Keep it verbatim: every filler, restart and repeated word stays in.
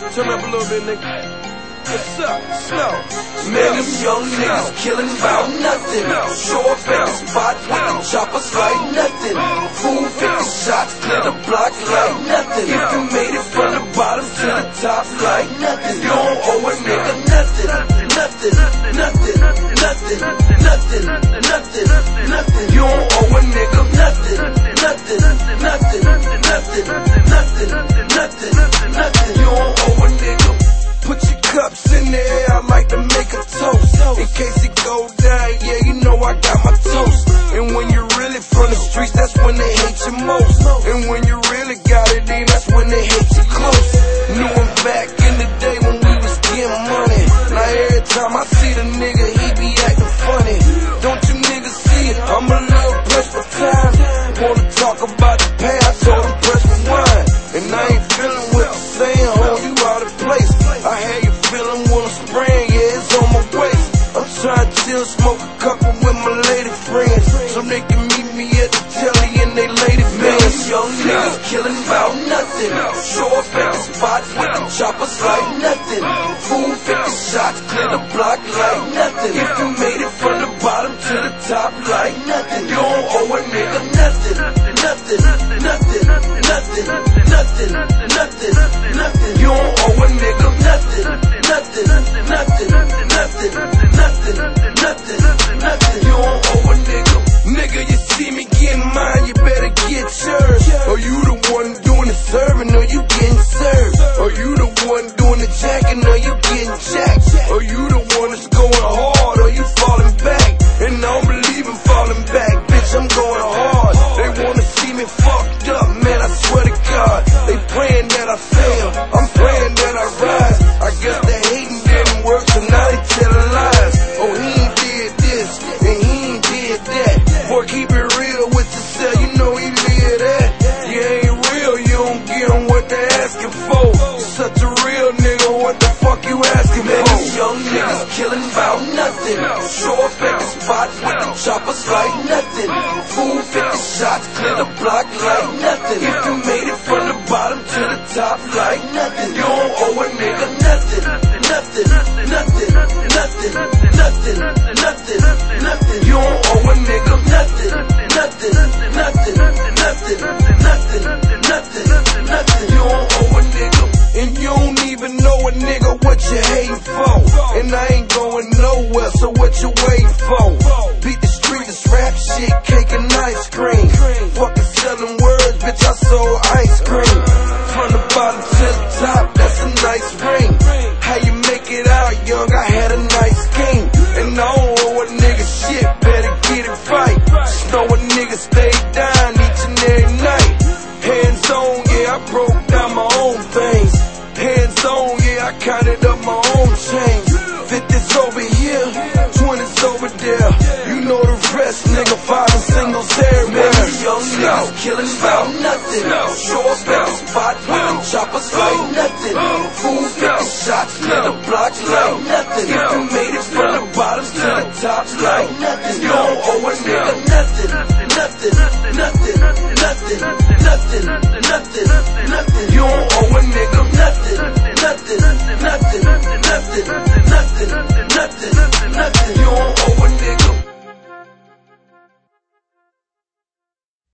Turn up a little bit, nigga. What's up? Snow. Man, them young niggas killing about nothing. Show up at the spot with them choppers like nothing. Fool fifty shots, clear the block like nothing. If you made it from the bottom to the top like nothing, you don't owe a nigga nothing. Nothing, nothing, nothing, nothing, nothing, nothing. You don't owe a nigga nothing. Nothing, nothing, nothing, nothing, nothing, nothing. You don't owe a nigga. Put your cups in the air, I like to make a toast. In case it go down, yeah, you know I got my toast. And when you're really from the streets, that's when they hate you most. And when you really got it in, that's when they hate you close. Knew him back in the day when we was getting money. Now every time I see the nigga, he be acting funny. Don't you niggas see it? I'm a little pressed for time. Wanna talk about the past, told him press rewind. And I ain't feeling what you're saying, hold you out of place. I had you feeling when I'm spraying, yeah, it's on my waist. I'm trying to chill, smoke a couple with my lady friends, so they can meet me at the telly and they lady fans. Young niggas killing about nothing. Show up at the spot with them choppers like nothing. Fool fifty shots, clear the block like nothing. If you made it from the bottom to the top like nothing, you don't owe a nigga nothing. Nothing, nothing, nothing, nothing, nothing, nothing. You don't owe a nigga nothing. Nothing, nothing, nothing, nothing, nothing, nothing. You don't owe a nigga. Nigga, you see me getting mine, you better get yours. Are you the one doing the serving, or you getting served? Are you the one doing the jacking, or you getting jacked? Are you the one that's going hard, or you falling back? And I don't believe in falling back, bitch, I'm going hard. They wanna see me fucked up, man, I swear to God. They praying that I fail, I'm praying that I rise. I guess the hating didn't work, so now they telling lies. Oh, he ain't did this, and he ain't did that. Boy, keep it real with yourself, you know he live that. You ain't real, you don't get them what they asking for. Such a real nigga, what the fuck you asking Man, for? these young niggas killing about nothing. Show up at the spot with them choppers like nothing. Fool fifty shots, clear the block like nothing. If you made it from the bottom to the top like nothing, you don't owe a nigga nothing. Nothing, nothing, nothing, nothing, nothing, nothing. You don't owe a nigga nothing. Nothing, nothing, nothing, nothing, nothing, nothing. You don't owe a nigga. And you don't even know a nigga what you hating for. And I ain't going nowhere, so what you waiting for? Beat the street, this rap shit, cake and ice cream. Fucking selling words, bitch, I sold ice cream. From the bottom to the top, that's a nice ring. How you make it out, young, I had a nice game. And I don't owe a nigga shit, better get it right. Just know a nigga stay down each and every night. Hands on, yeah, I broke down my own things. Hands on, yeah, I counted up my own change. fifties over here, twenties over there. You know the rest, nigga, five and singles everywhere. Man, these young niggas killing about nothing. Show up at the spot with them choppers like nothing. Fool fifty shots, clear the blocks like nothing. If you made it from the bottom to the top like nothing, you don't owe a nigga nothing. Nothing, nothing, nothing, nothing, nothing, nothing. You don't owe a nigga nothing. Nothing, nothing, nothing, nothing, nothing.